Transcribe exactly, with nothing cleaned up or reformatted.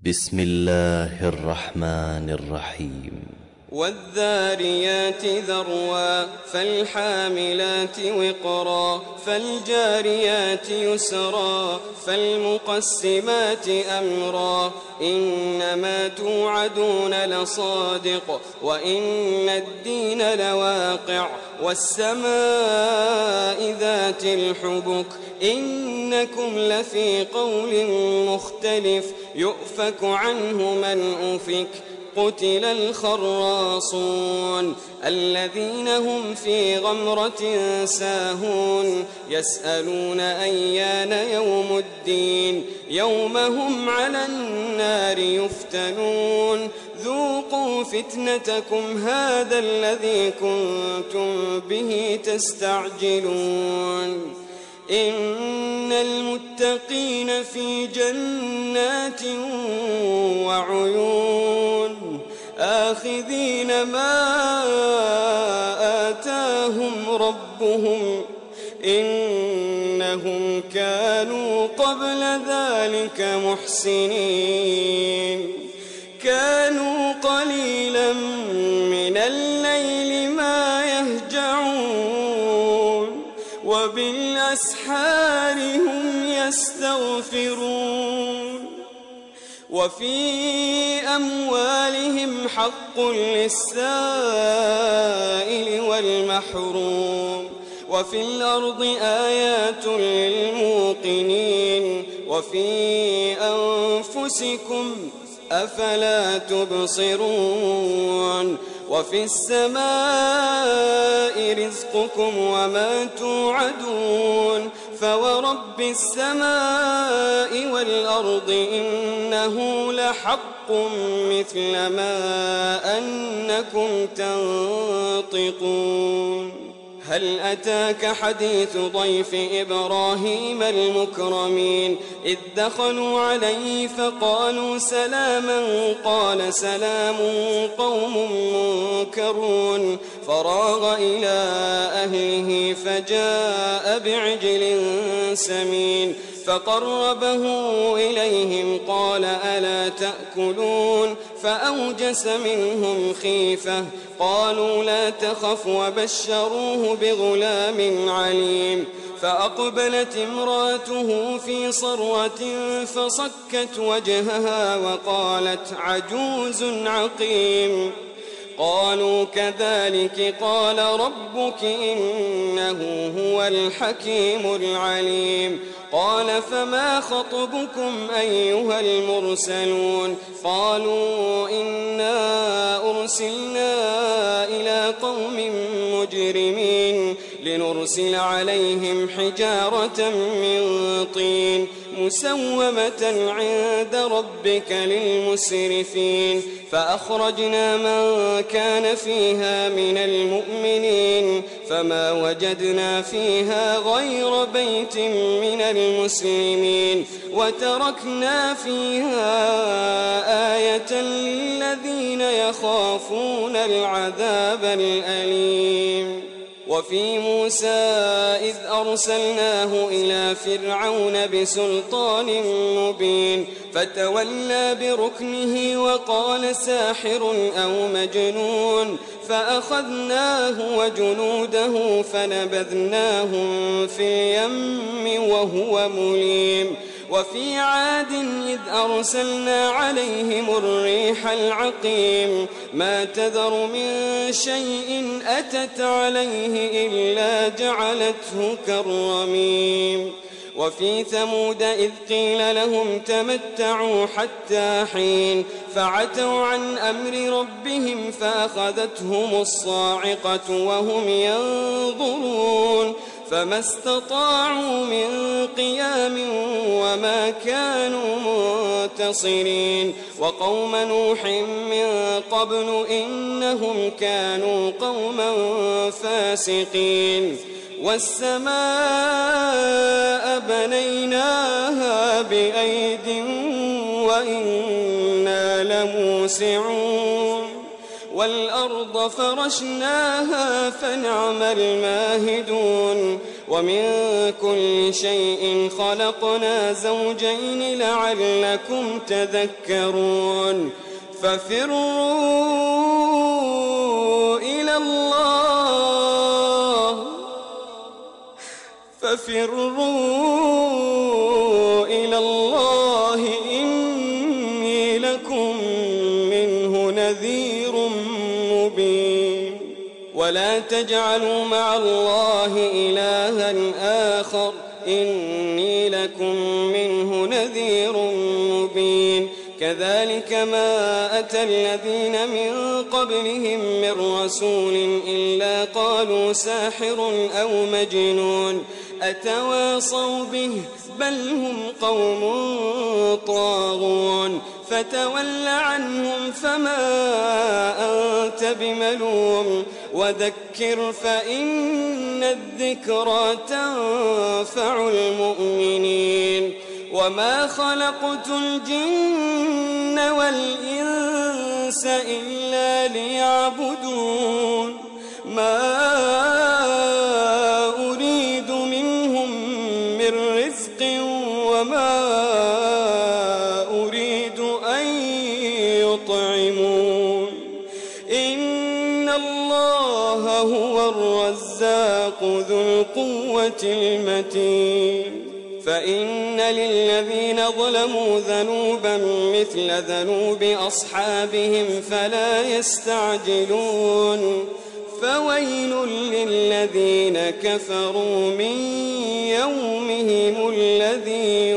بسم الله الرحمن الرحيم والذاريات ذروا فالحاملات وقرا فالجاريات يسرا فالمقسمات أمرا إنما توعدون لصادق وإن الدين لواقع والسماء ذات الحبك إنكم لفي قول مختلف يؤفك عنه من أفك قتل الخراصون الذين هم في غمرة ساهون يسألون أيان يوم الدين يوم هم على النار يفتنون ذوقوا فتنتكم هذا الذي كنتم به تستعجلون إن المتقين في جنات وعيون آخذين ما آتاهم ربهم إنهم كانوا قبل ذلك محسنين كانوا قليلا من الليل ما يهجعون وبالأسحار هم يستغفرون وفي أموالهم حق للسائل والمحروم وفي الأرض آيات للموقنين وفي أنفسكم أفلا تبصرون وفي السماء رزقكم وما توعدون فورب السماء والأرض إنه لحق مثل ما أنكم تنطقون هل أتاك حديث ضيف إبراهيم المكرمين إذ دخلوا عليه فقالوا سلاما قال سلام قوم منكرون فراغ إلى أهله فجاء بعجل سمين فقربه إليهم قال ألا تأكلون فأوجس منهم خيفة قالوا لا تخف وبشروه بغلام عليم فأقبلت امراته في صرة فصكت وجهها وقالت عجوز عقيم قالوا كذلك قال ربك إنه هو الحكيم العليم قال فما خطبكم أيها المرسلون قالوا إنا أرسلنا إلى قوم مجرمين لنرسل عليهم حجارة من طين مسومة عند ربك للمسرفين فأخرجنا من كان فيها من المؤمنين فما وجدنا فيها غير بيت من المسلمين وتركنا فيها آية للذين يخافون العذاب الأليم وفي موسى إذ أرسلناه إلى فرعون بسلطان مبين فتولى بركنه وقال ساحر أو مجنون فأخذناه وجنوده فنبذناهم في اليم وهو مليم وفي عاد إذ أرسلنا عليهم الريح العقيم ما تذر من شيء أتت عليه إلا جعلته كالرميم وفي ثمود إذ قيل لهم تمتعوا حتى حين فعتوا عن أمر ربهم فأخذتهم الصاعقة وهم ينظرون فما استطاعوا من قيام وما كانوا منتصرين وقوم نوح من قبل إنهم كانوا قوما فاسقين والسماء بنيناها بأيد وإنا لموسعون والأرض فرشناها فنعم الماهدون ومن كل شيء خلقنا زوجين لعلكم تذكرون ففروا إلى الله ففروا إلى الله إني لكم منه نذير مبين ولا تجعلوا مع الله إلها آخر إني لكم منه نذير مبين كذلك ما أتى الذين من قبلهم من رسول إلا قالوا ساحر أو مجنون أتواصوا به بل هم قوم طاغون فتول عنهم فما أنت بملوم وذكر فإن الذكرى تنفع المؤمنين وما خلقت الجن والإنس إلا ليعبدون ما أريد منهم من رزق وما أريد أن يطعمون إن الله هو الرزاق ذو القوة المتين فإن للذين ظلموا ذنوبا مثل ذنوب أصحابهم فلا يستعجلون فويل للذين كفروا من يومهم الذي